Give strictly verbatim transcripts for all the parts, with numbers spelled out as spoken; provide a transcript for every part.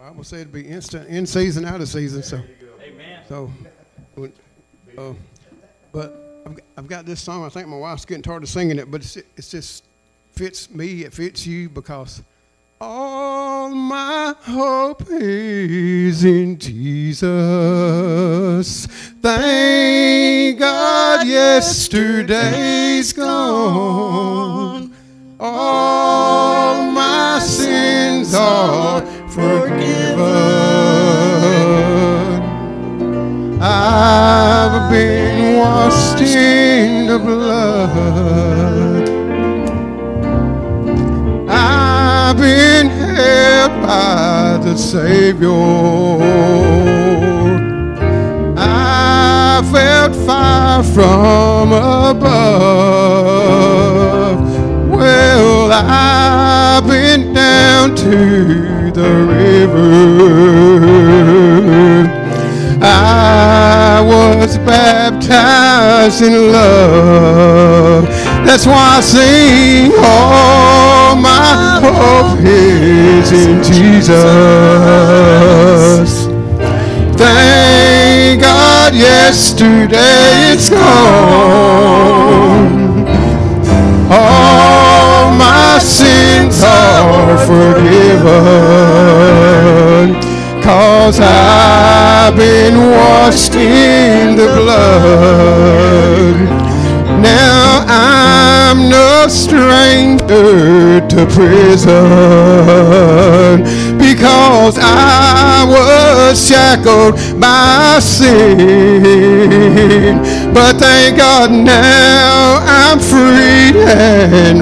Bible said it'd be instant in season, out of season. So, Amen. so, uh, but I've got, I've got this song. I think my wife's getting tired of singing it, but it's, it's just fits me. It fits you because all my hope is in Jesus. Thank God yesterday's gone. All my sins are forgiven. I've been washed in the blood. I've been held by the Savior. I felt fire from above. Well, I've been down to the river. I was baptized in love. That's why I sing, all my hope is in Jesus. Thank God yesterday it's gone. All my sins are forgiven, 'cause I've been washed in the blood. Now I'm no stranger to prison, because I was shackled by sin. But thank God now I'm free and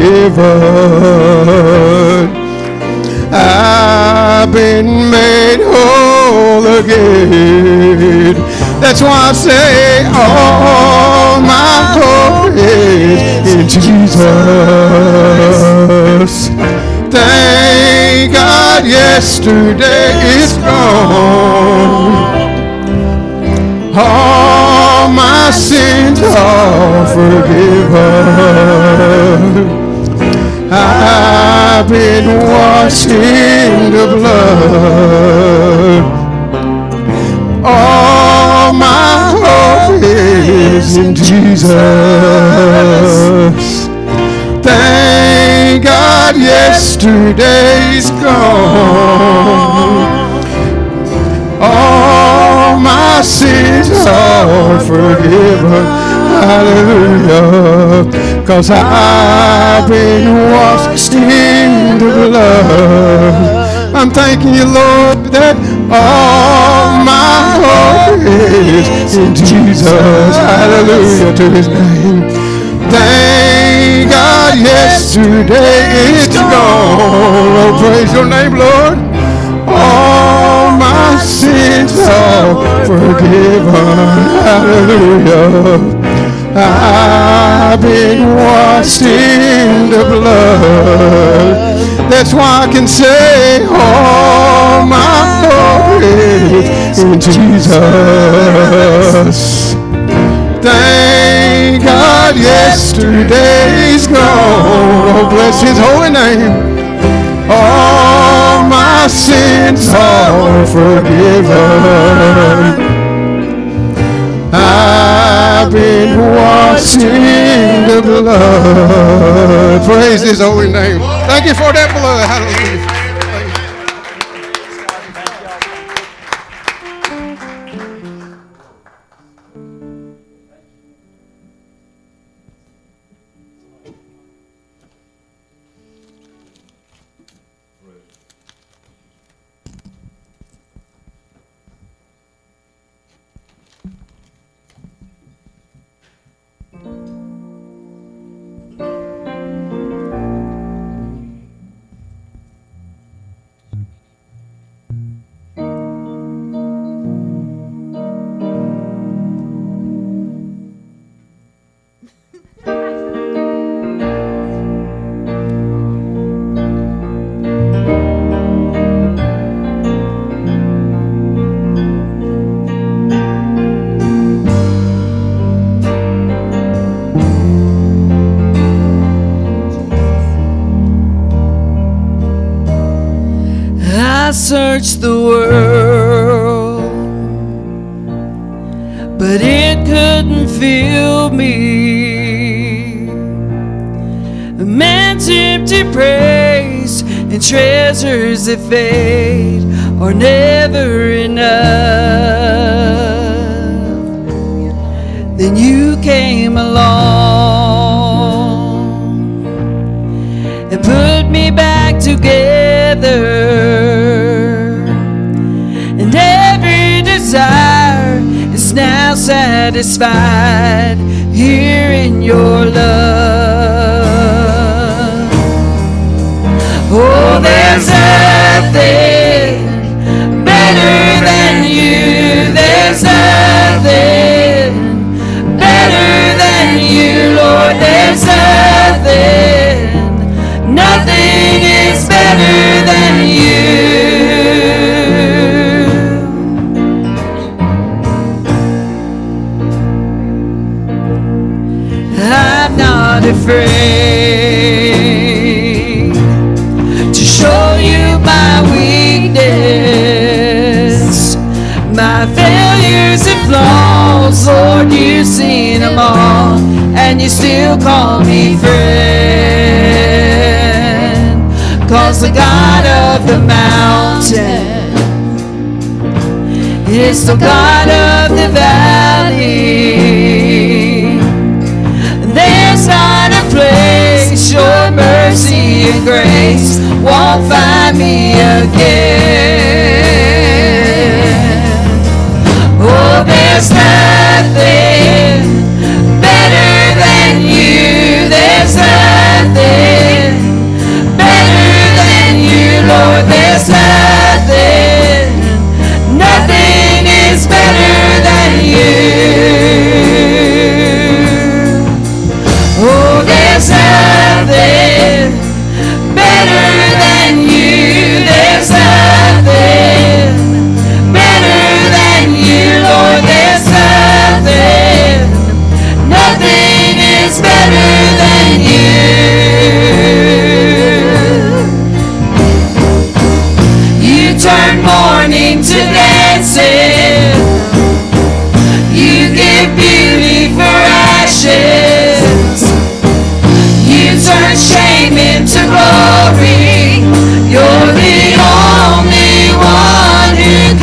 forgiven. I've been made whole again. That's why I say all my hope is in Jesus. Thank God yesterday is gone. All my sins are forgiven. I've been washed in the blood. All my hope is in Jesus. Thank God yesterday's gone. All my sins are forgiven. Hallelujah. 'Cause I've been washed in the blood. I'm thanking you, Lord, that all my hope is in Jesus. Hallelujah to his name. Thank God yesterday it's gone. Oh, praise your name, Lord. All my sins are forgiven. Hallelujah. I've been washed in the blood. That's why I can say all my hope is in Jesus. Thank God yesterday's gone. Oh, bless his holy name. All my sins are forgiven. I've been washed in the blood. Praise his holy name. Thank you for that blood. Hallelujah. searched the world, but it couldn't fill me. A man's empty praise and treasures that fade are never enough. Then you came along and put me back together, and every desire is now satisfied here in your love. Oh, there's nothing better than you. There's nothing better than you, Lord. There's nothing, nothing is better than you. I'm not afraid to show you my weakness, my failures and flaws. Lord, you've seen them all, and you still call me friend. 'Cause the God of the mountain is the God of the valley. There's not a place your mercy and grace won't find me again. Oh, there's nothing better than you. There's nothing better than you, Lord. There's nothing, nothing is better than you. Oh, there's nothing better than you. There's nothing better than you, Lord. There's nothing, nothing is better than you. You turn mourning to dancing. You give beauty for ashes. You turn shame into glory. You're the only one who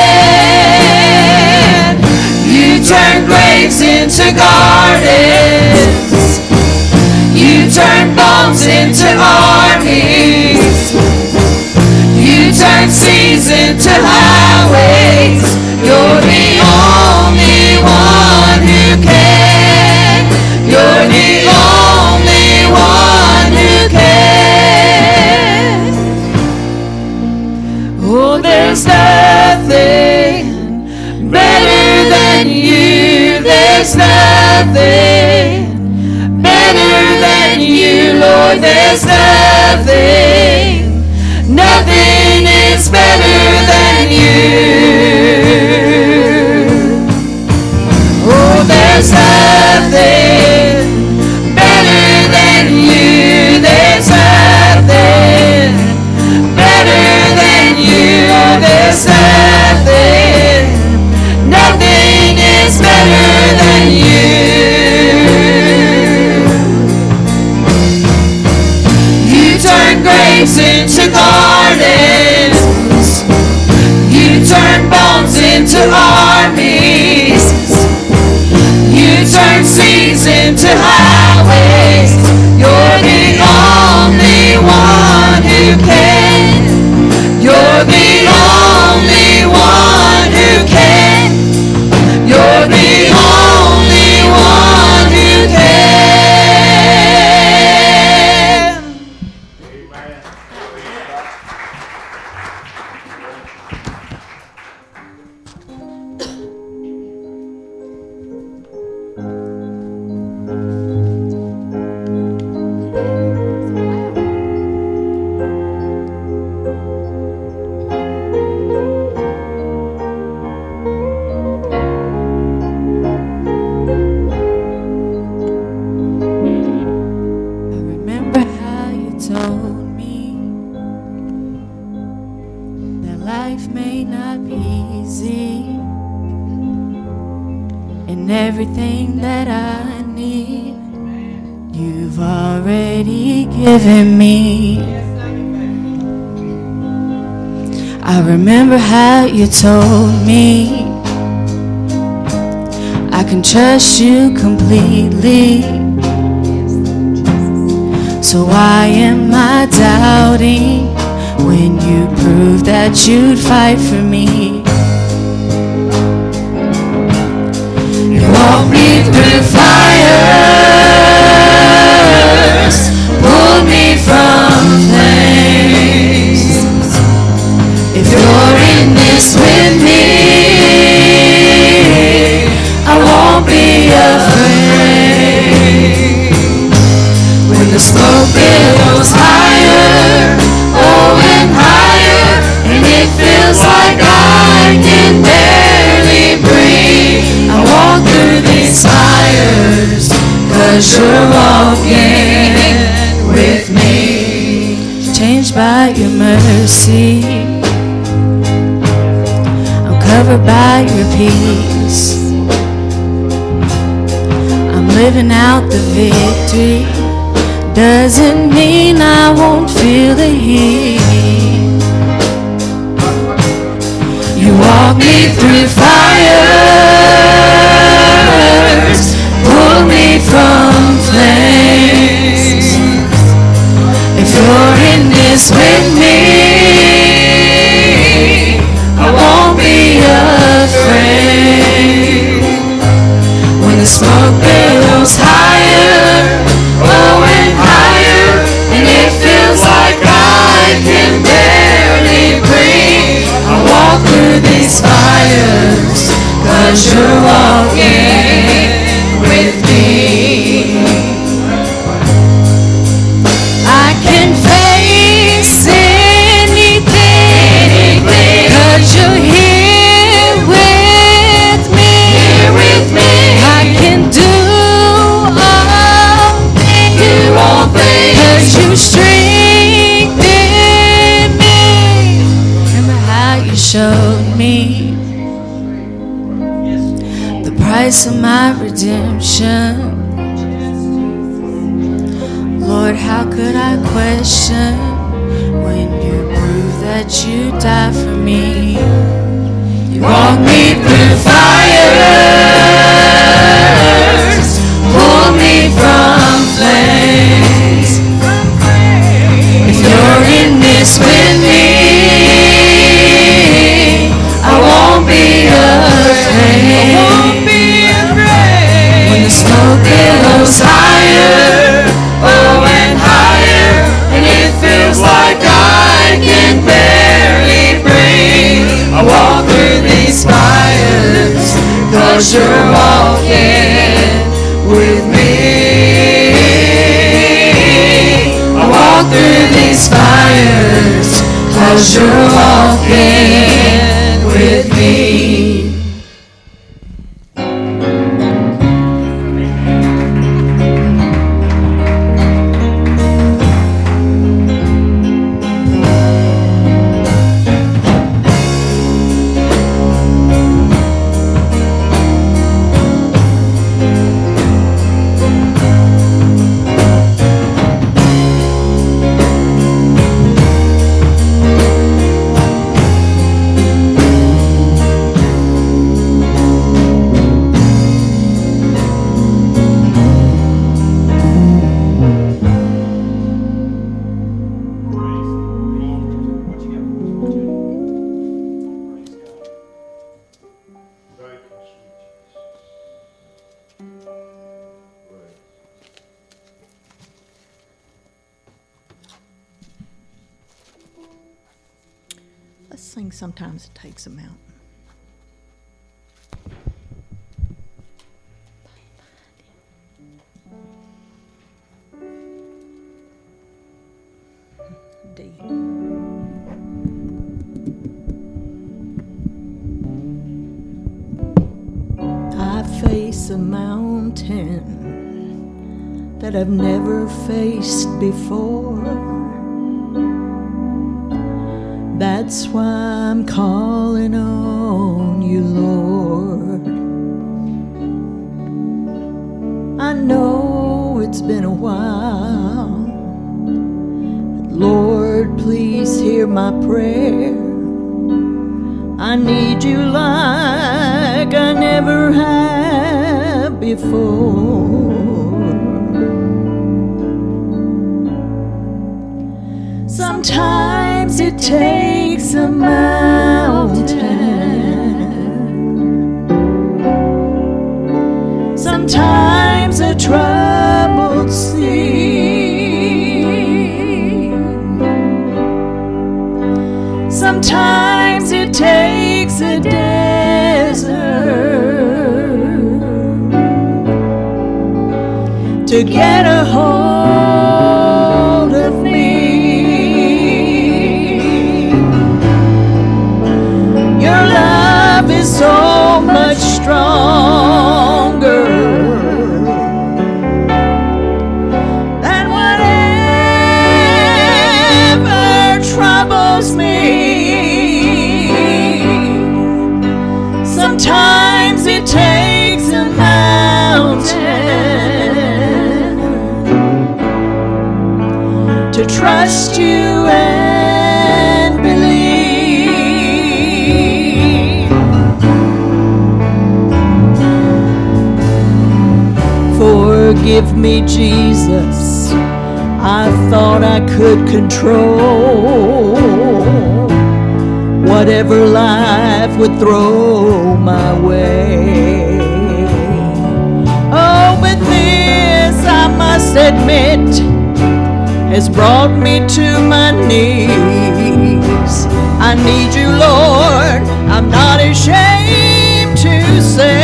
can. You turn graves into gardens. You turn bones into armies. You turn seas into highways. You're the only one who can. You're the only one who can. Oh, there's nothing better than you. There's nothing better than you, Lord. There's nothing, nothing is better than you. Oh, there's nothing better than you. There's nothing better than you. There's nothing, nothing is better than you. You turn graves into gardens. You turn bones into armies. You turn seas into highways. You're the only one who can. You're the only one who can. You're the only one who can. Amen. and everything that I need, you've already given me. I remember how you told me I can trust you completely. So why am I doubting when you proved that you'd fight for me? You walked me through fires, pulled me from flames. If you're in this with me, I won't be afraid. When the smoke billows higher, oh and higher, and it feels like I can barely breathe, I walk through these fires, 'cause you're walking with me. Changed by your mercy, I'm covered by your peace. I'm living out the victory, doesn't mean I won't feel the heat. You walk me through fires, pull me from flames. If you're in this with me, I won't be afraid. When the smoke billows higher, oh and higher, and it feels like I can barely breathe, I walk through these fires, 'cause you're walking with me. I can face anything, 'cause you're here with me. Here with me. I can do all things, do all things, 'cause you strengthen me. Remember how you showed me the price of my redemption. Lord, how could I question when you proved that you died for me? You walk me through fires, pull me from flames. If you're in this with me, I won't be afraid. I won't be afraid. When the smoke billows higher, oh and higher, and it feels like I can barely breathe, I walk through these fires, 'cause you're walking with me. I walk through these fires, 'cause you're walking with me. Let's sing Sometimes It Takes a Mountain. D. I face a mountain that I've never faced before. That's why I'm calling on you, Lord. it's been a while. But Lord, please hear my prayer. I need you like I never have before. Sometimes it takes a mountain, sometimes a troubled sea, sometimes it takes a desert to get a hold of me. Your love is so much stronger than whatever troubles me. Sometimes it takes a mountain to trust you and believe. Forgive me, Jesus, I thought I could control whatever life would throw my way. Oh, but this, I must admit, has brought me to my knees. I need you, Lord, I'm not ashamed to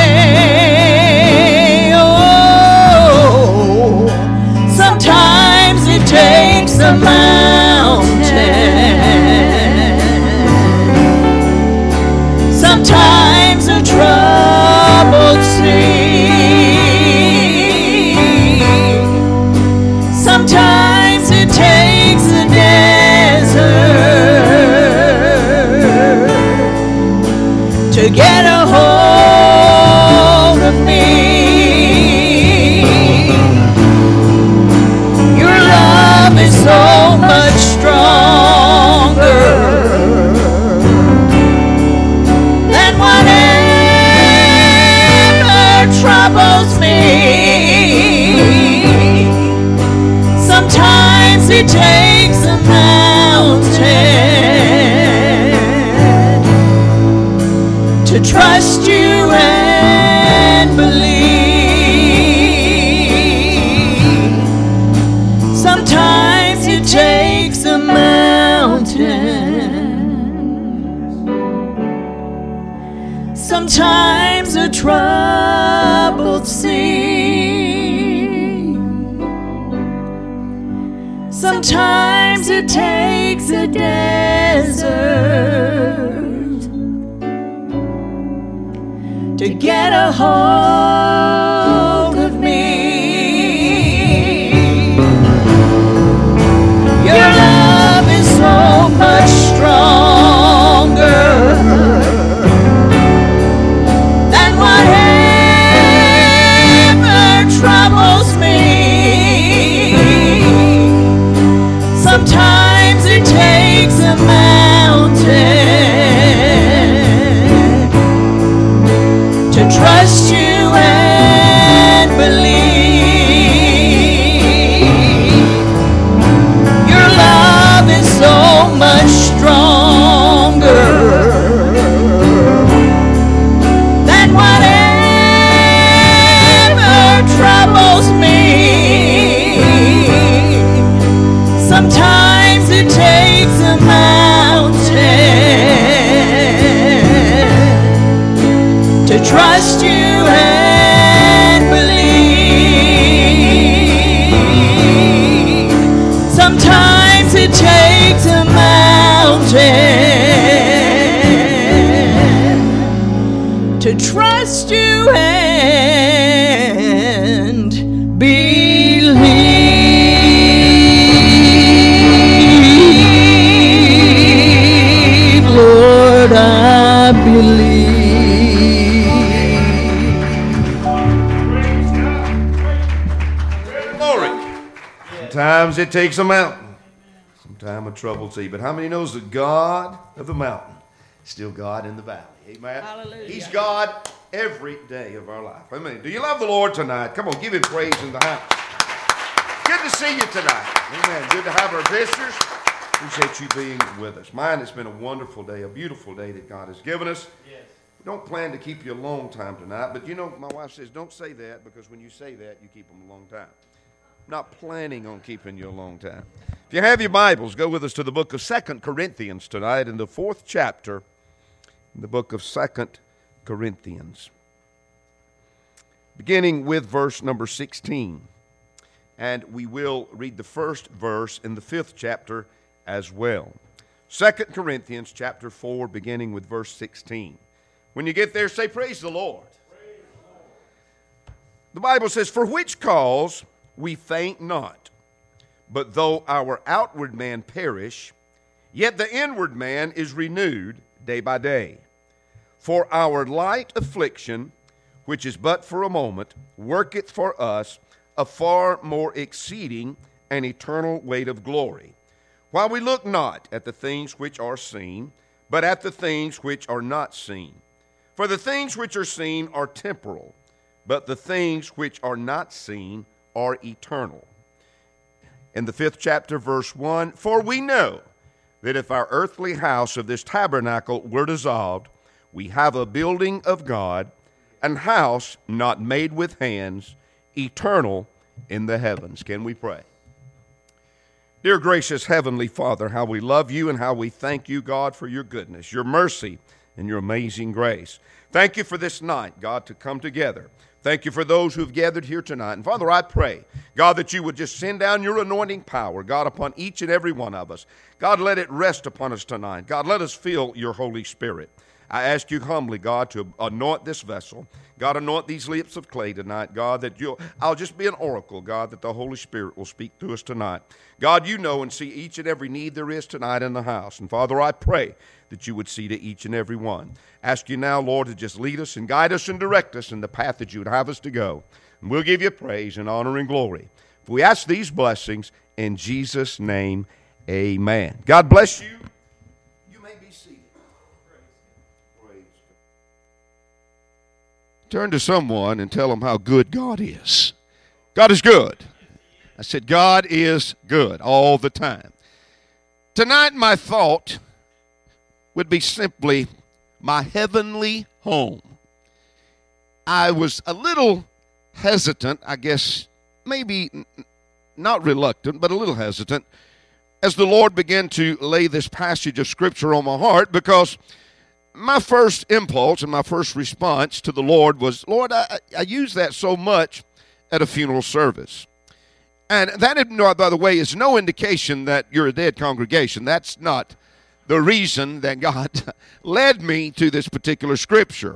say. Oh, sometimes it takes a mountain, sometimes a troubled sea, sometimes it takes a desert to get a hold of me. Your love is so much stronger than whatever troubles me. Sometimes it takes a mountain to trust you and believe. Sometimes it takes a mountain, sometimes a troubled sea, sometimes it takes a desert to get a hold of me. Your love is so much stronger than whatever troubles me. Sometimes it takes a mountain to trust you and believe. Your love is so much stronger than whatever troubles me. Sometimes it takes a mountain to trust you and believe. Sometimes it takes a mountain to trust you and believe. takes a mountain, some time of trouble see. But how many knows the God of the mountain is still God in the valley? Amen. Hallelujah. He's God every day of our life. Amen. Do you love the Lord tonight? Come on, give him praise in the house. Good to see you tonight. Amen. Good to have our visitors. Appreciate you being with us. Mine, it's been a wonderful day, a beautiful day that God has given us. Yes. We don't plan to keep you a long time tonight, but you know, my wife says, don't say that, because when you say that, you keep them a long time. I'm not planning on keeping you a long time. If you have your Bibles, go with us to the book of Second Corinthians tonight, in the fourth chapter, in the book of Second Corinthians, beginning with verse number sixteen. And we will read the first verse in the fifth chapter as well. Second Corinthians chapter four, beginning with verse sixteen. When you get there, say, praise the Lord. Praise the Lord. The Bible says, for which cause we faint not, but though our outward man perish, yet the inward man is renewed day by day. For our light affliction, which is but for a moment, worketh for us a far more exceeding and eternal weight of glory. While we look not at the things which are seen, but at the things which are not seen. For the things which are seen are temporal, but the things which are not seen are eternal. In the fifth chapter, verse one, for we know that if our earthly house of this tabernacle were dissolved, we have a building of God, an house not made with hands, eternal in the heavens. Can we pray? Dear gracious Heavenly Father, how we love you and how we thank you, God, for your goodness, your mercy, and your amazing grace. Thank you for this night, God, to come together. Thank you for those who've gathered here tonight. And Father, I pray, God, that you would just send down your anointing power, God, upon each and every one of us. God, let it rest upon us tonight. God, let us feel your Holy Spirit. I ask you humbly, God, to anoint this vessel. God, anoint these lips of clay tonight, God, that you'll, I'll just be an oracle, God, that the Holy Spirit will speak to us tonight. God, you know and see each and every need there is tonight in the house. And Father, I pray that you would see to each and every one. Ask you now, Lord, to just lead us and guide us and direct us in the path that you would have us to go. And we'll give you praise and honor and glory. For we ask these blessings in Jesus' name, amen. God bless you. Turn to someone and tell them how good God is. God is good. I said, God is good all the time. Tonight, my thought would be simply my heavenly home. I was a little hesitant, I guess, maybe not reluctant, but a little hesitant, as the Lord began to lay this passage of Scripture on my heart, because my first impulse and my first response to the Lord was, Lord, I, I use that so much at a funeral service. And that, by the way, is no indication that you're a dead congregation. That's not the reason that God led me to this particular scripture.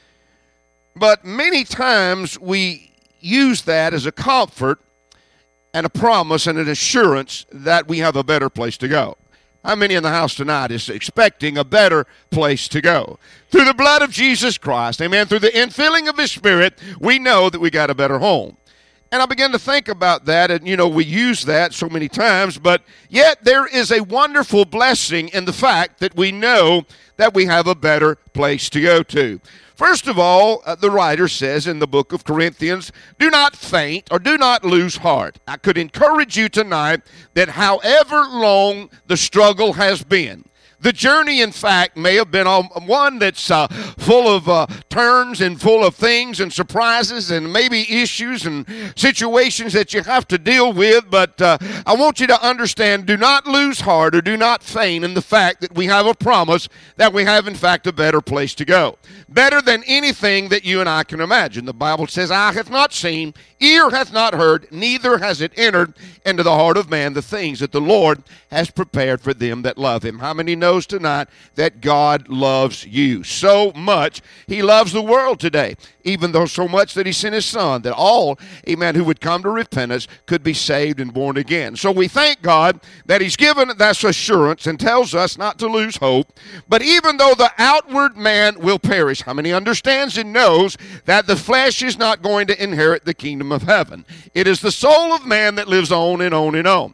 But many times we use that as a comfort and a promise and an assurance that we have a better place to go. How many in the house tonight is expecting a better place to go? Through the blood of Jesus Christ, amen, through the infilling of his Spirit, we know that we got a better home. And I began to think about that, and, you know, we use that so many times, but yet there is a wonderful blessing in the fact that we know that we have a better place to go to. First of all, uh, the writer says in the book of Corinthians, do not faint or do not lose heart. I could encourage you tonight that however long the struggle has been, the journey, in fact, may have been one that's uh, full of uh, turns and full of things and surprises and maybe issues and situations that you have to deal with. But uh, I want you to understand, do not lose heart or do not faint in the fact that we have a promise that we have, in fact, a better place to go. Better than anything that you and I can imagine. The Bible says, eye hath not seen, ear hath not heard, neither has it entered into the heart of man the things that the Lord has prepared for them that love him. How many knows tonight that God loves you so much? He loves the world today, even though so much that he sent his son, that all, amen, who would come to repentance could be saved and born again. So we thank God that he's given us assurance and tells us not to lose hope. But even though the outward man will perish, how many understands and knows that the flesh is not going to inherit the kingdom of heaven? It is the soul of man that lives on and on and on.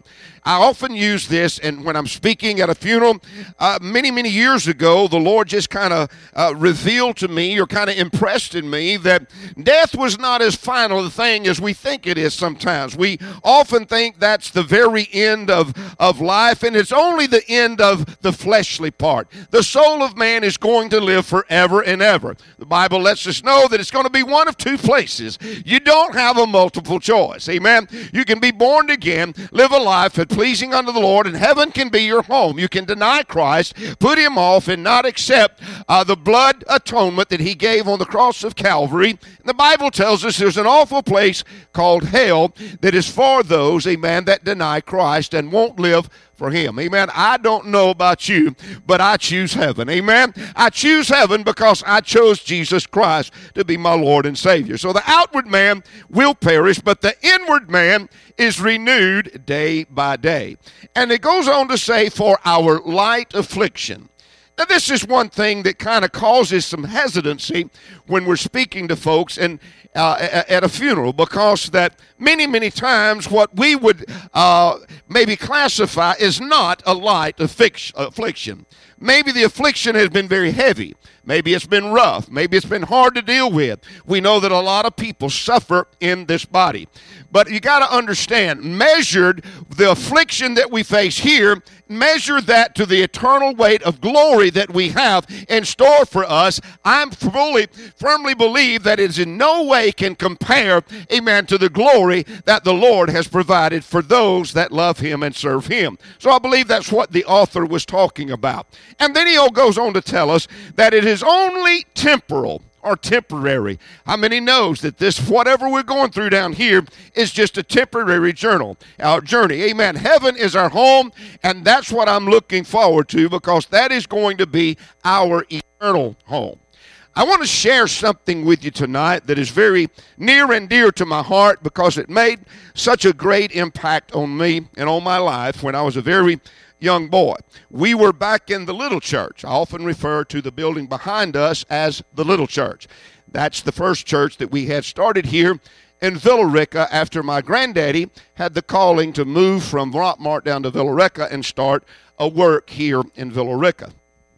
I often use this, and when I'm speaking at a funeral, uh, many, many years ago, the Lord just kind of uh, revealed to me or kind of impressed in me that death was not as final a thing as we think it is sometimes. We often think that's the very end of, of life, and it's only the end of the fleshly part. The soul of man is going to live forever and ever. The Bible lets us know that it's going to be one of two places. You don't have a multiple choice. Amen. You can be born again, live a life at pleasing unto the Lord, and heaven can be your home. You can deny Christ, put him off, and not accept uh, the blood atonement that he gave on the cross of Calvary. And the Bible tells us there's an awful place called hell that is for those, amen, that deny Christ and won't live for him. Amen. I don't know about you, but I choose heaven. Amen. I choose heaven because I chose Jesus Christ to be my Lord and Savior. So the outward man will perish, but the inward man is renewed day by day. And it goes on to say, for our light affliction. Now, this is one thing that kind of causes some hesitancy when we're speaking to folks and uh, at a funeral, because that many, many times what we would uh, maybe classify is not a light affliction. Maybe the affliction has been very heavy. Maybe it's been rough. Maybe it's been hard to deal with. We know that a lot of people suffer in this body. But you got to understand, measured the affliction that we face here, measure that to the eternal weight of glory that we have in store for us. I'm fully, firmly believe that it in no way can compare, amen, to the glory that the Lord has provided for those that love him and serve him. So I believe that's what the author was talking about. And then he goes on to tell us that it is only temporal or temporary. How many knows that this, whatever we're going through down here, is just a temporary journal, our journey? Amen. Heaven is our home, and that's what I'm looking forward to, because that is going to be our eternal home. I want to share something with you tonight that is very near and dear to my heart, because it made such a great impact on me and on my life when I was a very young boy. We were back in the little church. I often refer to the building behind us as the little church. That's the first church that we had started here in Villa Rica after my granddaddy had the calling to move from Rockmart down to Villa Rica and start a work here in Villa Rica.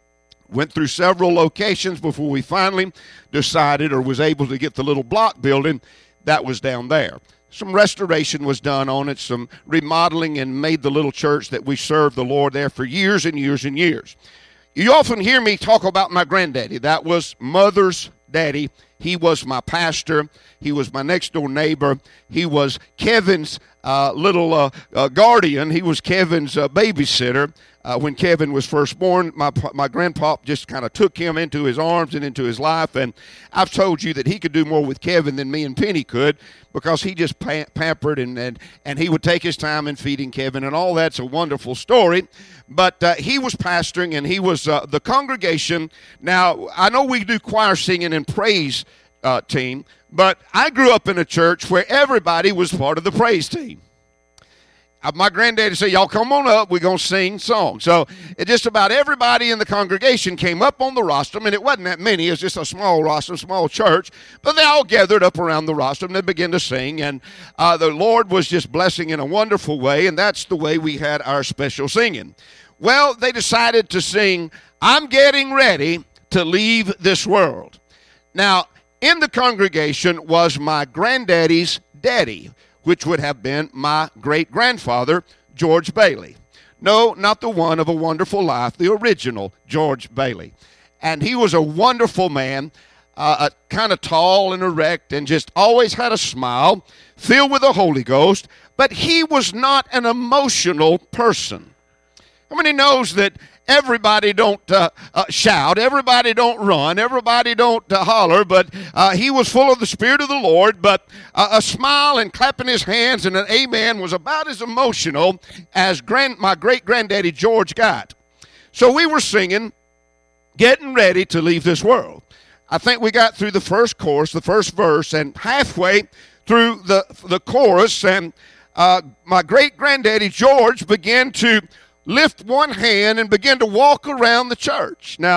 Went through several locations before we finally decided or was able to get the little block building that was down there. Some restoration was done on it, some remodeling, and made the little church that we served the Lord there for years and years and years. You often hear me talk about my granddaddy. That was Mother's daddy. He was my pastor. He was my next door neighbor. He was Kevin's uh, little uh, uh, guardian. He was Kevin's uh, babysitter. Uh, when Kevin was first born, my my grandpop just kind of took him into his arms and into his life. And I've told you that he could do more with Kevin than me and Penny could, because he just pam- pampered and, and, and he would take his time in feeding Kevin, and all that's a wonderful story. But uh, he was pastoring, and he was uh, the congregation. Now, I know we do choir singing and praise uh, team, but I grew up in a church where everybody was part of the praise team. My granddaddy said, y'all come on up, we're going to sing songs. So it just about everybody in the congregation came up on the rostrum, and it wasn't that many. It was just a small rostrum, small church. But they all gathered up around the rostrum and they began to sing. And uh, the Lord was just blessing in a wonderful way, and that's the way we had our special singing. Well, they decided to sing, I'm Getting Ready to Leave This World. Now, in the congregation was my granddaddy's daddy, which would have been my great-grandfather, George Bailey. No, not the one of A Wonderful Life, the original George Bailey. And he was a wonderful man, uh, kind of tall and erect, and just always had a smile, filled with the Holy Ghost, but he was not an emotional person. How many knows that everybody don't uh, uh, shout, everybody don't run, everybody don't uh, holler, but uh, he was full of the Spirit of the Lord, but uh, a smile and clapping his hands and an amen was about as emotional as grand, my great-granddaddy George got. So we were singing, Getting Ready to Leave This World. I think we got through the first chorus, the first verse, and halfway through the, the chorus, and uh, my great-granddaddy George began to lift one hand and begin to walk around the church. Now,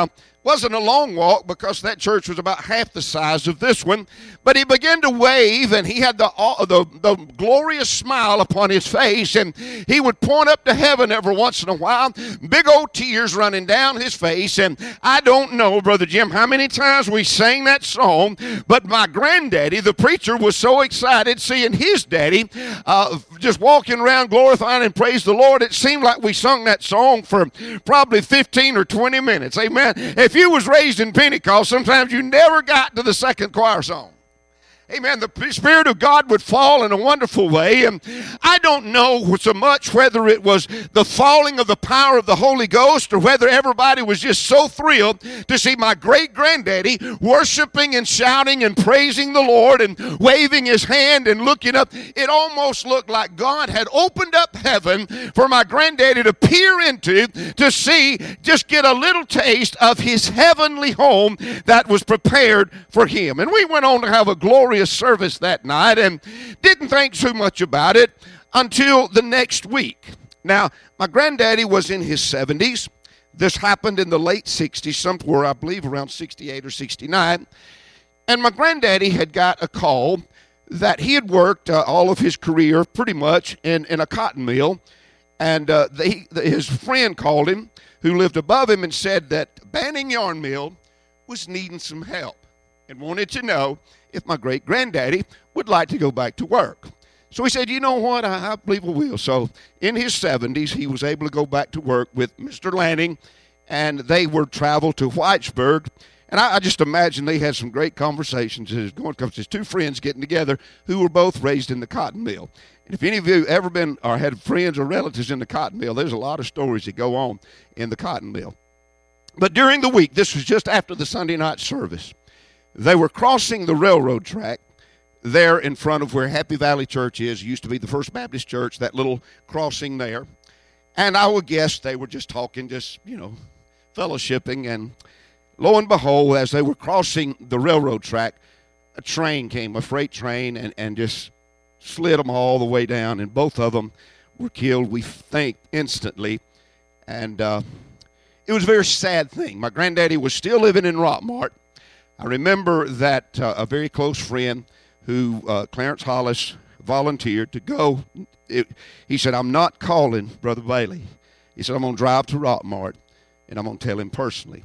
Wasn't a long walk because that church was about half the size of this one. But he began to wave, and he had the, the, the glorious smile upon his face, and he would point up to heaven every once in a while, big old tears running down his face. And I don't know, Brother Jim, how many times we sang that song, but my granddaddy, the preacher, was so excited seeing his daddy uh, just walking around glorifying and praise the Lord. It seemed like we sung that song for probably fifteen or twenty minutes. Amen. If you was raised in Pentecost, sometimes you never got to the second choir song. Amen. The Spirit of God would fall in a wonderful way. And I don't know so much whether it was the falling of the power of the Holy Ghost or whether everybody was just so thrilled to see my great-granddaddy worshiping and shouting and praising the Lord and waving his hand and looking up. It almost looked like God had opened up heaven for my granddaddy to peer into, to see, just get a little taste of his heavenly home that was prepared for him. And we went on to have a glorious service that night and didn't think too much about it until the next week. Now, my granddaddy was in his seventies. This happened in the late sixties, somewhere I believe around sixty-eight or sixty-nine. And my granddaddy had got a call that he had worked uh, all of his career pretty much in, in a cotton mill. And uh, they, the, his friend called him who lived above him and said that Banning Yarn Mill was needing some help and wanted to know if my great-granddaddy would like to go back to work. So he said, you know what, I, I believe I will. So in his seventies, he was able to go back to work with Mister Lanning, and they would travel to Whitesburg. And I, I just imagine they had some great conversations. It was going because his two friends getting together who were both raised in the cotton mill. And if any of you ever been or had friends or relatives in the cotton mill, there's a lot of stories that go on in the cotton mill. But during the week, this was just after the Sunday night service, they were crossing the railroad track there in front of where Happy Valley Church is. It used to be the First Baptist Church, that little crossing there. And I would guess they were just talking, just, you know, fellowshipping. And lo and behold, as they were crossing the railroad track, a train came, a freight train, and, and just slid them all the way down. And both of them were killed, we think, instantly. And uh, it was a very sad thing. My granddaddy was still living in Rockmart. I remember that uh, a very close friend who, uh, Clarence Hollis, volunteered to go. It, he said, I'm not calling Brother Bailey. He said, I'm going to drive to Rockmart, and I'm going to tell him personally.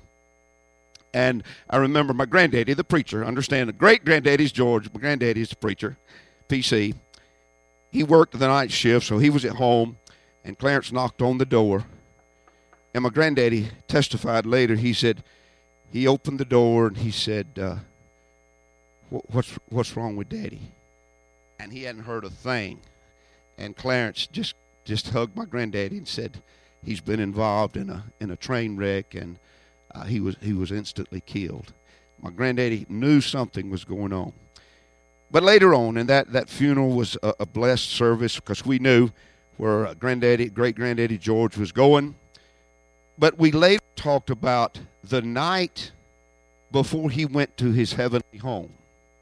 And I remember my granddaddy, the preacher, understand, the great-granddaddy's George, my granddaddy's the preacher, P C. He worked the night shift, so he was at home, and Clarence knocked on the door. And my granddaddy testified later, he said, he opened the door and he said, uh, what's, what's wrong with Daddy? And he hadn't heard a thing. And Clarence just, just hugged my granddaddy and said, he's been involved in a, in a train wreck, and uh, he was, he was instantly killed. My granddaddy knew something was going on. But later on, and that, that funeral was a, a blessed service because we knew where granddaddy, great-granddaddy George was going. But we later talked about the night before he went to his heavenly home.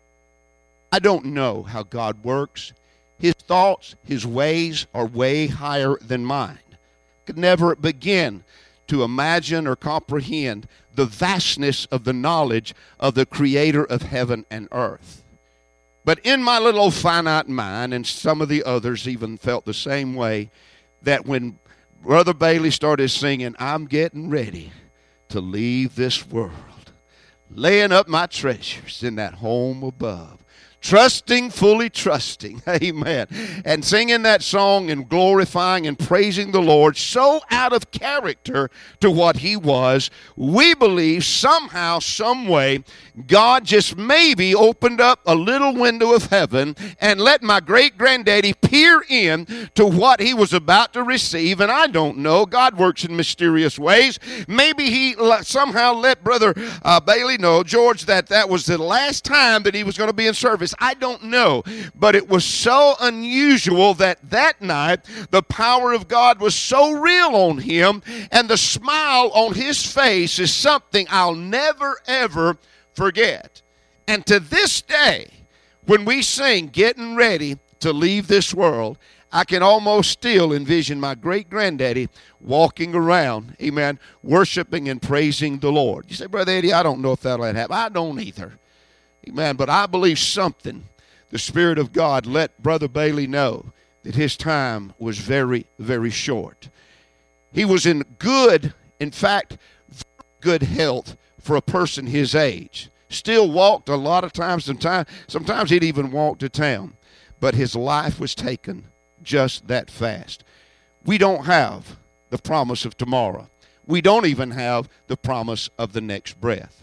I don't know how God works. His thoughts, his ways are way higher than mine. Could never begin to imagine or comprehend the vastness of the knowledge of the Creator of heaven and earth. But in my little old finite mind, and some of the others even felt the same way, that when Brother Bailey started singing, I'm getting ready to leave this world, laying up my treasures in that home above. Trusting, fully trusting, amen, and singing that song and glorifying and praising the Lord, so out of character to what he was, we believe somehow, some way, God just maybe opened up a little window of heaven and let my great-granddaddy peer in to what he was about to receive. And I don't know, God works in mysterious ways. Maybe he somehow let Brother uh, Bailey know, George, that that was the last time that he was going to be in service. I don't know, but it was so unusual that that night the power of God was so real on him, and the smile on his face is something I'll never, ever forget. And to this day, when we sing Getting Ready to Leave This World, I can almost still envision my great-granddaddy walking around, amen, worshiping and praising the Lord. You say, Brother Eddie, I don't know if that'll happen. I don't either. Amen. But I believe something. The Spirit of God let Brother Bailey know that his time was very, very short. He was in good, in fact, good health for a person his age. Still walked a lot of times. Sometimes, sometimes he'd even walk to town. But his life was taken just that fast. We don't have the promise of tomorrow. We don't even have the promise of the next breath.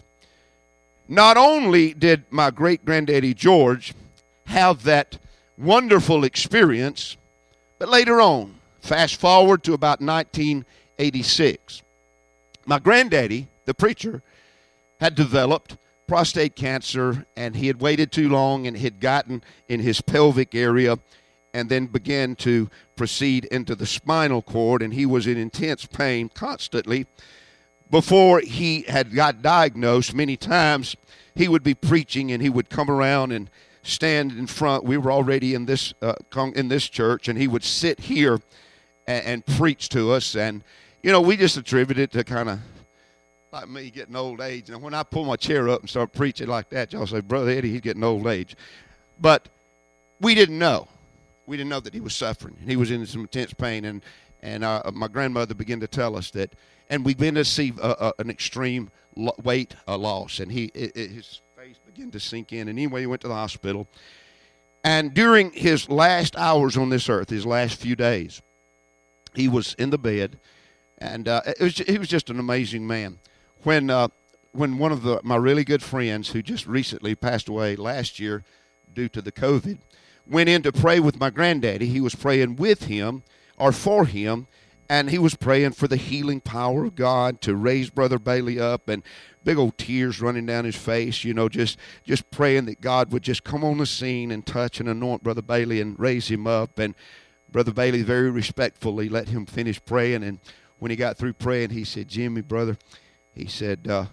Not only did my great-granddaddy George have that wonderful experience, but later on, fast forward to about nineteen eighty-six, my granddaddy, the preacher, had developed prostate cancer, and he had waited too long and had gotten in his pelvic area and then began to proceed into the spinal cord, and he was in intense pain constantly. Before he had got diagnosed, many times he would be preaching and he would come around and stand in front. We were already in this uh, in this church, and he would sit here and, and preach to us. And, you know, we just attribute it to kind of like me getting old age. And when I pull my chair up and start preaching like that, y'all say, Brother Eddie, he's getting old age. But we didn't know. We didn't know that he was suffering. He was in some intense pain. And, and uh, my grandmother began to tell us that, and we began to see uh, uh, an extreme lo- weight uh, loss. And he it, it, his face began to sink in. And anyway, he went to the hospital. And during his last hours on this earth, his last few days, he was in the bed. And uh, it was, he was just an amazing man. When uh, when one of the, my really good friends, who just recently passed away last year due to the COVID, went in to pray with my granddaddy, he was praying with him or for him, and he was praying for the healing power of God to raise Brother Bailey up, and big old tears running down his face, you know, just, just praying that God would just come on the scene and touch and anoint Brother Bailey and raise him up. And Brother Bailey very respectfully let him finish praying, and when he got through praying, he said, Jimmy, brother, he said, uh,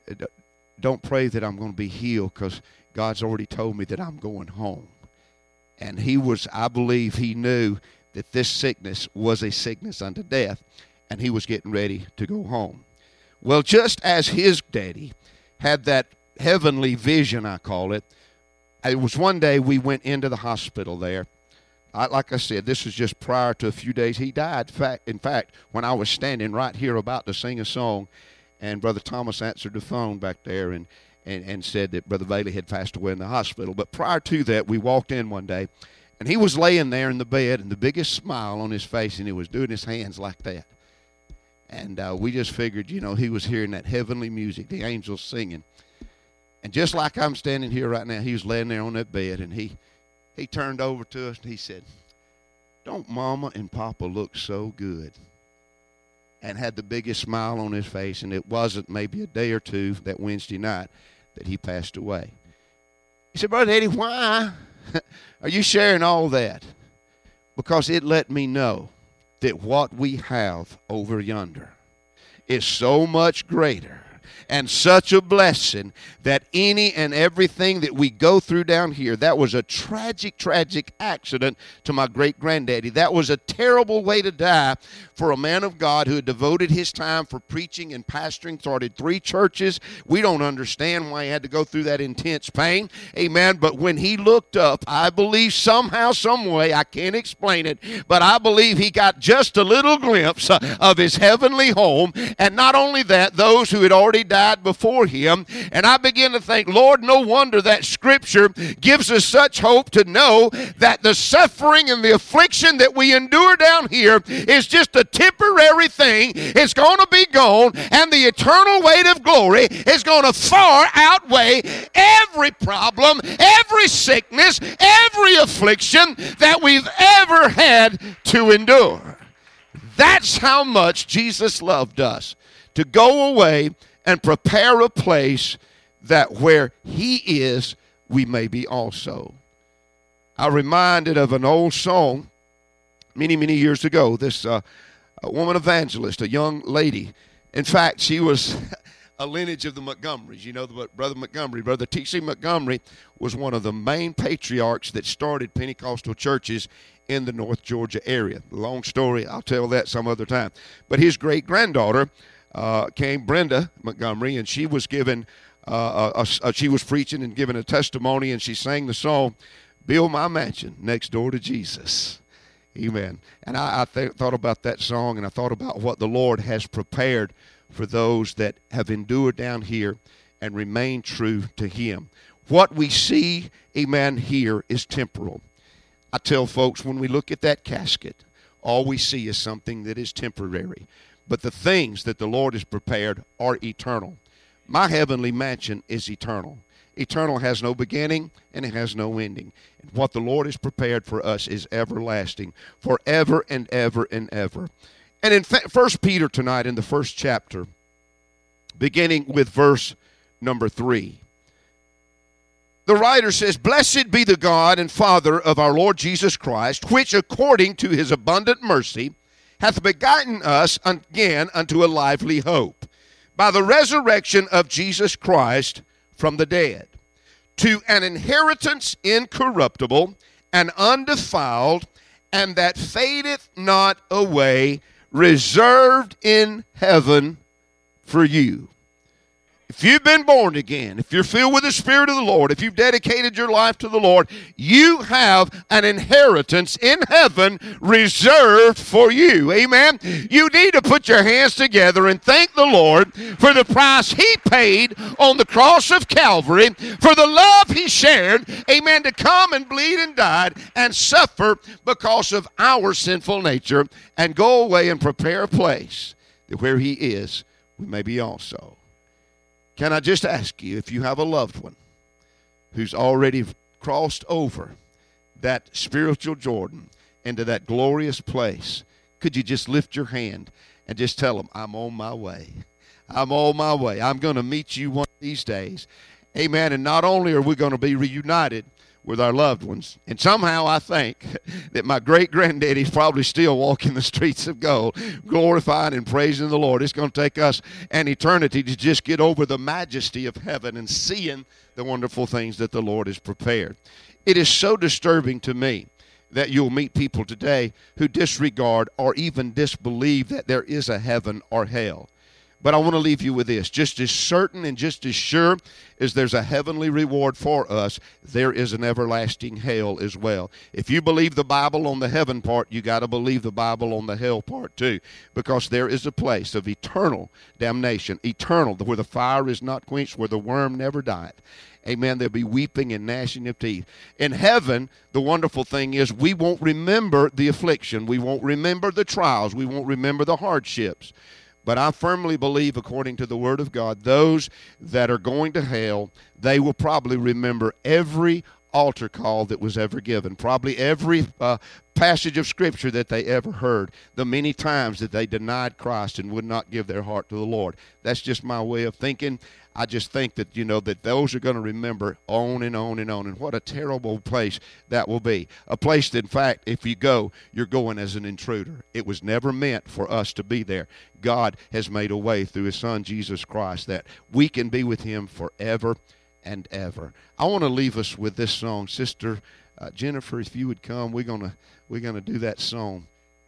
don't pray that I'm going to be healed, because God's already told me that I'm going home. And he was, I believe he knew that this sickness was a sickness unto death, and he was getting ready to go home. Well, just as his daddy had that heavenly vision, I call it, it was one day we went into the hospital there. I, like I said, this was just prior to a few days. He died, in fact, in fact, when I was standing right here about to sing a song, and Brother Thomas answered the phone back there and, and, and said that Brother Bailey had passed away in the hospital. But prior to that, we walked in one day, and he was laying there in the bed, and the biggest smile on his face, and he was doing his hands like that. And uh, we just figured, you know, he was hearing that heavenly music, the angels singing. And just like I'm standing here right now, he was laying there on that bed, and he, he turned over to us, and he said, don't Mama and Papa look so good? And had the biggest smile on his face, and it wasn't maybe a day or two that Wednesday night that he passed away. He said, Brother Eddie, why are you sharing all that? Because it let me know that what we have over yonder is so much greater and such a blessing that any and everything that we go through down here, that was a tragic, tragic accident to my great-granddaddy. That was a terrible way to die for a man of God who had devoted his time for preaching and pastoring, started three churches. We don't understand why he had to go through that intense pain. Amen. But when he looked up, I believe somehow, some way, I can't explain it, but I believe he got just a little glimpse of his heavenly home. And not only that, those who had already died before him. And I begin to think, Lord, no wonder that scripture gives us such hope to know that the suffering and the affliction that we endure down here is just a temporary thing. It's going to be gone, and the eternal weight of glory is going to far outweigh every problem, every sickness, every affliction that we've ever had to endure. That's how much Jesus loved us, to go away and prepare a place that where he is, we may be also. I'm reminded of an old song many, many years ago. This uh, a woman evangelist, a young lady. In fact, she was, a lineage of the Montgomerys. You know, the, Brother Montgomery, Brother T C Montgomery was one of the main patriarchs that started Pentecostal churches in the North Georgia area. Long story, I'll tell that some other time. But his great-granddaughter uh, came, Brenda Montgomery, and she was given, uh, a, a, a, she was preaching and giving a testimony, and she sang the song, "Build My Mansion Next Door to Jesus." Amen. And I, I th- thought about that song, and I thought about what the Lord has prepared for those that have endured down here and remain true to Him. What we see, amen, here is temporal. I tell folks, when we look at that casket, all we see is something that is temporary. But the things that the Lord has prepared are eternal. My heavenly mansion is eternal. Eternal has no beginning, and it has no ending. And what the Lord has prepared for us is everlasting, forever and ever and ever. And in First Peter tonight, in the first chapter, beginning with verse number three, the writer says, "Blessed be the God and Father of our Lord Jesus Christ, which according to His abundant mercy hath begotten us again unto a lively hope, by the resurrection of Jesus Christ from the dead, to an inheritance incorruptible and undefiled, and that fadeth not away, reserved in heaven for you." If you've been born again, if you're filled with the Spirit of the Lord, if you've dedicated your life to the Lord, you have an inheritance in heaven reserved for you. Amen? You need to put your hands together and thank the Lord for the price He paid on the cross of Calvary, for the love He shared, amen, to come and bleed and died and suffer because of our sinful nature, and go away and prepare a place that where He is, we may be also. Can I just ask you, if you have a loved one who's already crossed over that spiritual Jordan into that glorious place, could you just lift your hand and just tell them, "I'm on my way. I'm on my way. I'm going to meet you one of these days." Amen. And not only are we going to be reunited with our loved ones, and somehow I think that my great-granddaddy's probably still walking the streets of gold, glorifying and praising the Lord. It's going to take us an eternity to just get over the majesty of heaven and seeing the wonderful things that the Lord has prepared. It is so disturbing to me that you'll meet people today who disregard or even disbelieve that there is a heaven or hell. But I want to leave you with this. Just as certain and just as sure as there's a heavenly reward for us, there is an everlasting hell as well. If you believe the Bible on the heaven part, you got to believe the Bible on the hell part too, because there is a place of eternal damnation, eternal, where the fire is not quenched, where the worm never dieth. Amen. There'll be weeping and gnashing of teeth. In heaven, the wonderful thing is we won't remember the affliction. We won't remember the trials. We won't remember the hardships. But I firmly believe, according to the Word of God, those that are going to hell, they will probably remember every altar call that was ever given, probably every uh, passage of Scripture that they ever heard, the many times that they denied Christ and would not give their heart to the Lord. That's just my way of thinking. I just think that, you know, that those are going to remember on and on and on. And what a terrible place that will be. A place that, in fact, if you go, you're going as an intruder. It was never meant for us to be there. God has made a way through His Son, Jesus Christ, that we can be with Him forever and ever. I want to leave us with this song. Sister uh, Jennifer, if you would come, we're going to we're going to do that song.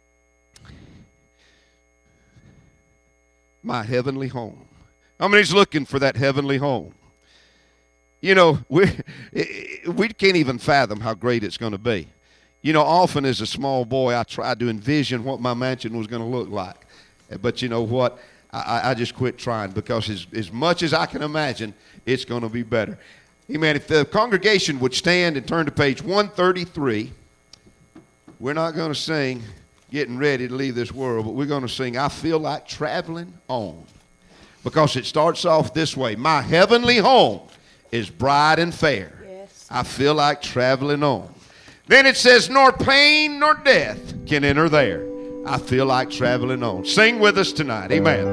My Heavenly Home. How many's looking for that heavenly home? You know, we we can't even fathom how great it's going to be. You know, often as a small boy, I tried to envision what my mansion was going to look like. But you know what? I, I just quit trying, because as, as much as I can imagine, it's going to be better. Amen. If the congregation would stand and turn to page one thirty-three, we're not going to sing Getting Ready to Leave This World, but we're going to sing I Feel Like Traveling On. Because it starts off this way. My heavenly home is bright and fair. Yes. I feel like traveling on. Then it says, nor pain nor death can enter there. I feel like traveling on. Sing with us tonight. Amen.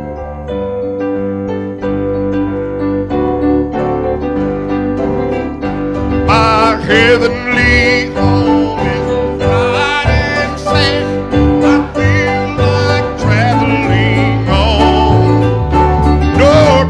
My heavenly home is bright and fair. I feel like traveling on. Nor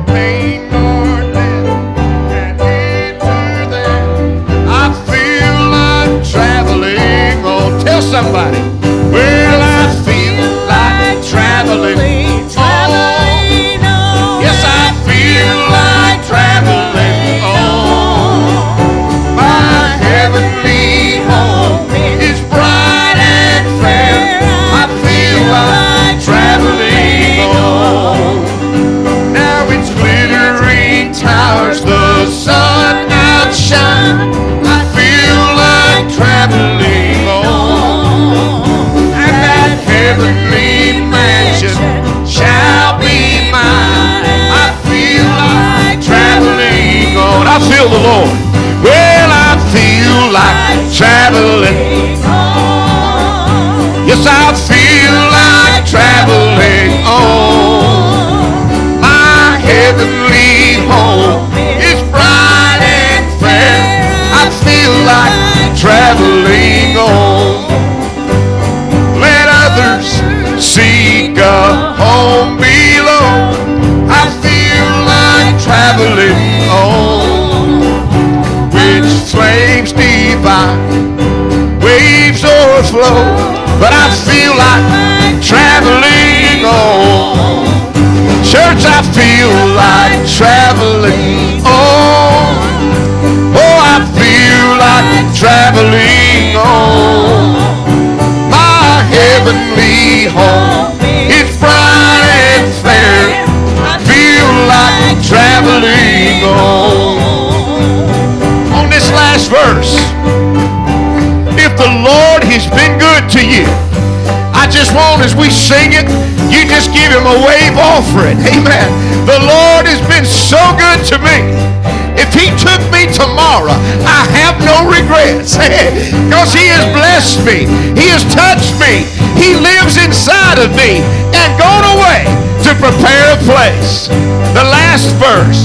overflow. But I feel like traveling on. Church, I feel like traveling on. Oh, I feel like traveling on. My heavenly home is bright and fair. I feel like traveling on. On this last verse, if the Lord has been good to you, I just want, as we sing it, you just give him a wave offering. Amen. The Lord has been so good to me. If he took me tomorrow, I have no regrets. Because he has blessed me. He has touched me. He lives inside of me and gone away to prepare a place. The last verse.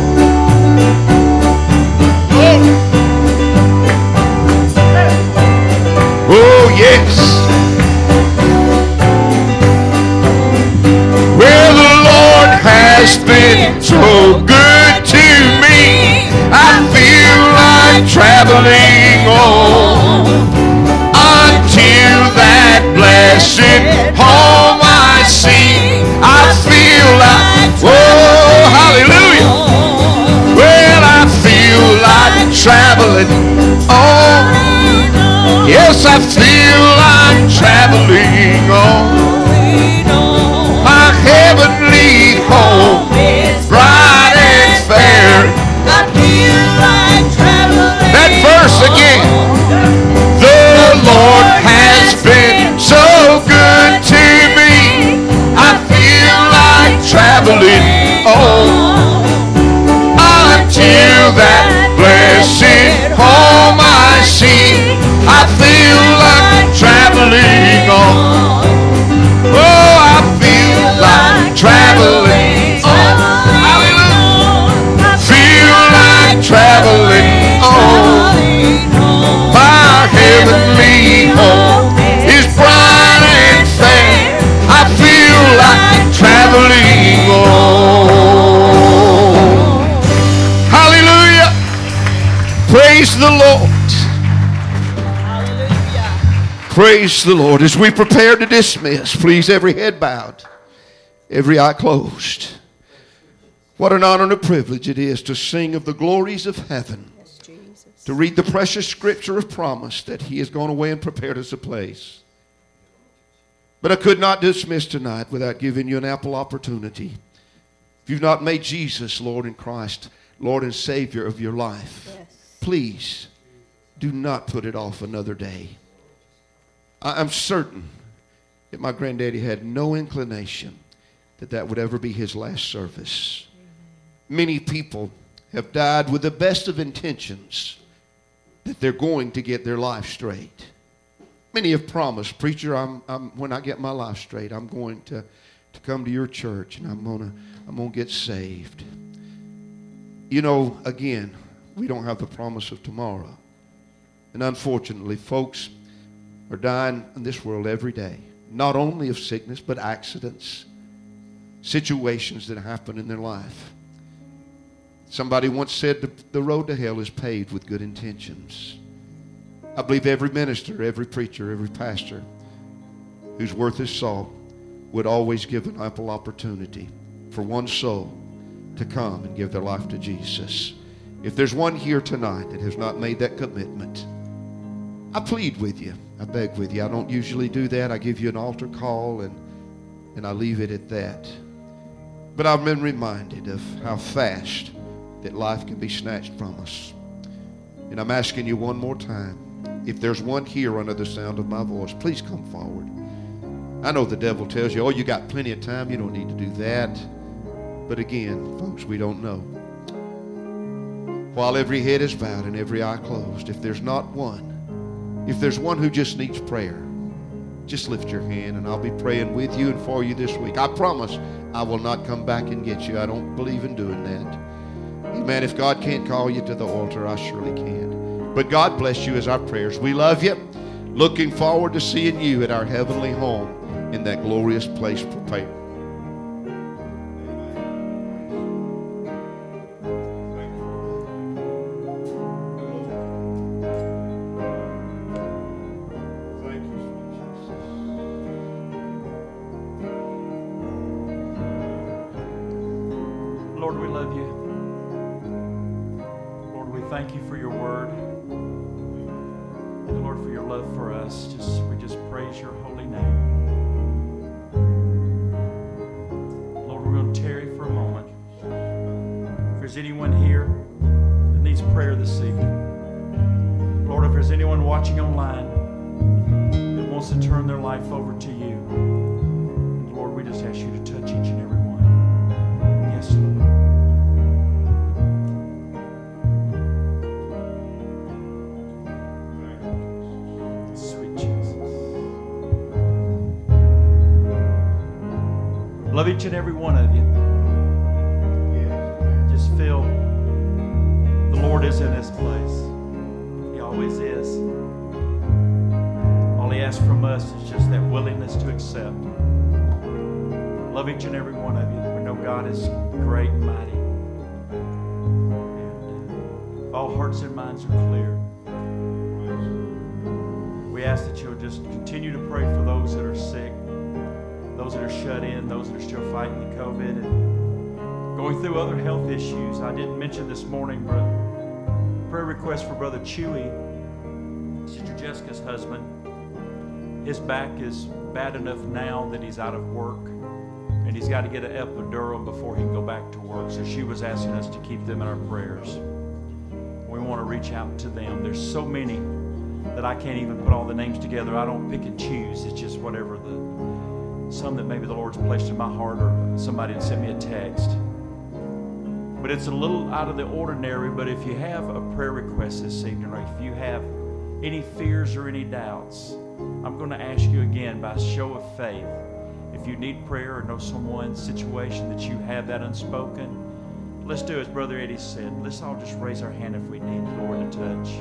Oh, oh yes. Well, the Lord has been so good to me. I feel like traveling on until that blessed home I see. I feel like, whoa, hallelujah. Well, I feel like traveling on. Yes, I feel like traveling on. My heavenly home is bright and fair. I feel like traveling. That verse again. The Lord has been so good to me. I feel like traveling on until that blessed home I see. I feel like traveling on. Oh, I feel like traveling on. Hallelujah. Feel like traveling on. My heavenly home is bright and fair. I feel like traveling on. Hallelujah. Praise the Lord. Praise the Lord. As we prepare to dismiss, please, every head bowed, every eye closed. What an honor and a privilege it is to sing of the glories of heaven, yes, Jesus. To read the precious scripture of promise that he has gone away and prepared us a place. But I could not dismiss tonight without giving you an ample opportunity. If you've not made Jesus Lord and Christ, Lord and Savior of your life, yes. Please do not put it off another day. I'm certain that my granddaddy had no inclination that that would ever be his last service. Many people have died with the best of intentions that they're going to get their life straight. Many have promised, preacher, I'm, I'm, when I get my life straight, I'm going to, to come to your church and I'm gonna, I'm gonna get saved. You know, again, we don't have the promise of tomorrow. And unfortunately, folks are dying in this world every day. Not only of sickness, but accidents, situations that happen in their life. Somebody once said the, the road to hell is paved with good intentions. I believe every minister, every preacher, every pastor who's worth his salt would always give an ample opportunity for one soul to come and give their life to Jesus. If there's one here tonight that has not made that commitment, I plead with you. I beg with you. I don't usually do that. I give you an altar call and, and I leave it at that. But I've been reminded of how fast that life can be snatched from us. And I'm asking you one more time, if there's one here under the sound of my voice, please come forward. I know the devil tells you, oh, you got plenty of time. You don't need to do that. But again, folks, we don't know. While every head is bowed and every eye closed, if there's not one, if there's one who just needs prayer, just lift your hand and I'll be praying with you and for you this week. I promise I will not come back and get you. I don't believe in doing that. Amen. If God can't call you to the altar, I surely can. But God bless you as our prayers. We love you. Looking forward to seeing you at our heavenly home in that glorious place prepared. Thank you. Lord, we love you. Lord, we thank you for your word. And Lord, for your love for us. Just we just praise your holy name. Lord, we're going to tarry for a moment. If there's anyone here that needs prayer this evening, Lord, if there's anyone watching online that wants to turn their life over to you, Lord, we just ask you to touch each and every one. Yes, Lord. Sweet Jesus. Love each and every one of you. Just feel the Lord is in this place. He always is. All He asks from us is just that willingness to accept. Love each and every one of you. We know God is great and mighty. And uh, all hearts and minds are clear. We ask that you'll just continue to pray for those that are sick, those that are shut in, those that are still fighting the COVID and going through other health issues. I didn't mention this morning, but prayer request for Brother Chewy, Sister Jessica's husband. His back is bad enough now that he's out of work, and he's got to get an epidural before he can go back to work. So she was asking us to keep them in our prayers. We want to reach out to them. There's so many that I can't even put all the names together. I don't pick and choose. It's just whatever the some that maybe the Lord's placed in my heart, or somebody had sent me a text. But it's a little out of the ordinary. But if you have a prayer request this evening, or if you have any fears or any doubts, I'm going to ask you again by show of faith. If you need prayer or know someone's situation that you have that unspoken, let's do as Brother Eddie said. Let's all just raise our hand if we need the Lord to touch.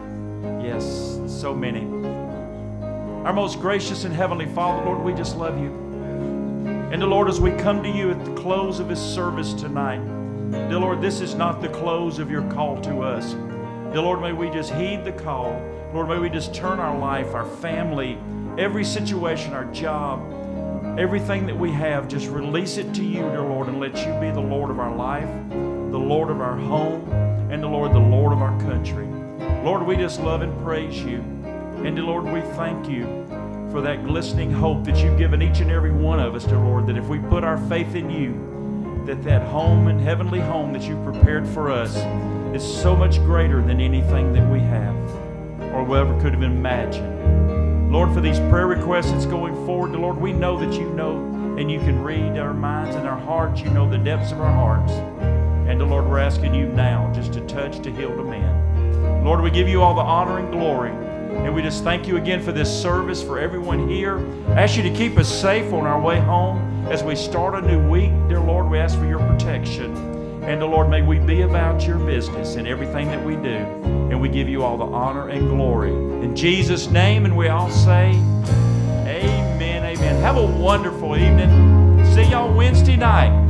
Yes, so many. Our most gracious and heavenly Father, Lord, we just love you. And the Lord, as we come to you at the close of His service tonight, dear Lord, this is not the close of your call to us. Dear Lord, may we just heed the call. Lord, may we just turn our life, our family, every situation, our job, everything that we have, just release it to you, dear Lord, and let you be the Lord of our life, the Lord of our home, and the Lord, the Lord of our country. Lord, we just love and praise you. And dear Lord, we thank you for that glistening hope that you've given each and every one of us, dear Lord, that if we put our faith in you, that that home and heavenly home that you've prepared for us is so much greater than anything that we have or we ever could have imagined. Lord, for these prayer requests that's going forward, Lord, we know that you know and you can read our minds and our hearts. You know the depths of our hearts. And, Lord, we're asking you now just to touch, to heal, to mend. Lord, we give you all the honor and glory. And we just thank you again for this service, for everyone here. I ask you to keep us safe on our way home as we start a new week. Dear Lord, we ask for your protection. And, Lord, may we be about your business in everything that we do. And we give you all the honor and glory. In Jesus' name, and we all say, amen, amen. Have a wonderful evening. See y'all Wednesday night.